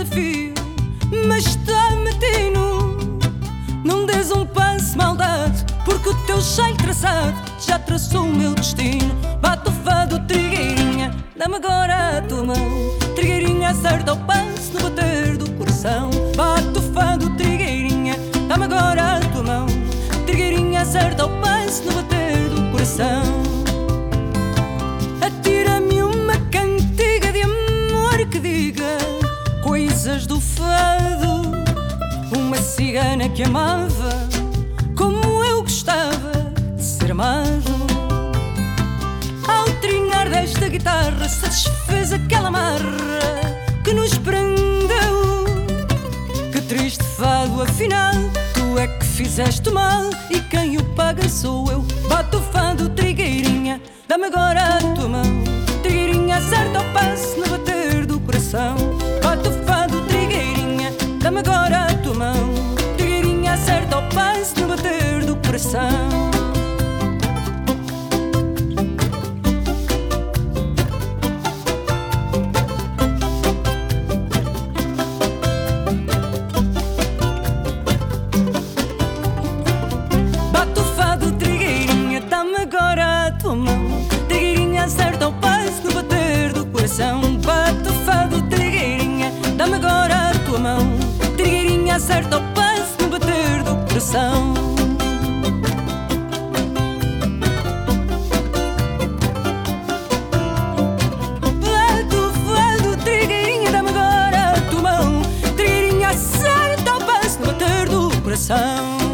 desafio, mas está matino. Não des um passo, maldade, porque o teu cheiro traçado já traçou o meu destino. Bate o fado, trigueirinha, dá-me agora a tua mão. Trigueirinha, acerta o passo no bater do coração. Bate o fado, trigueirinha, dá-me agora a tua mão. Trigueirinha, acerta o passo no bater do coração. Atira-me uma cantiga de amor que diga coisas do fado. Uma cigana que amava como eu gostava de ser amado. Ao trincar desta guitarra satisfez aquela amarra que nos prendeu. Que triste fado, afinal, tu é que fizeste mal e quem o paga sou eu. Bate o fado, trigueirinha, dá-me agora a tua mão. Trigueirinha, acerta o passo no bater do coração. Bate o fado, trigueirinha, dá-me agora a tua mão. Trigueirinha, acerta o passo no bater do coração. Trigueirinha, acerta o passo no bater do coração. Bate o fado, trigueirinha, dá-me agora a tua mão. Trigueirinha, acerta o passo no bater do coração. Bate o fado, trigueirinha, dá-me agora a tua mão. Trigueirinha, acerta o passo no bater do coração.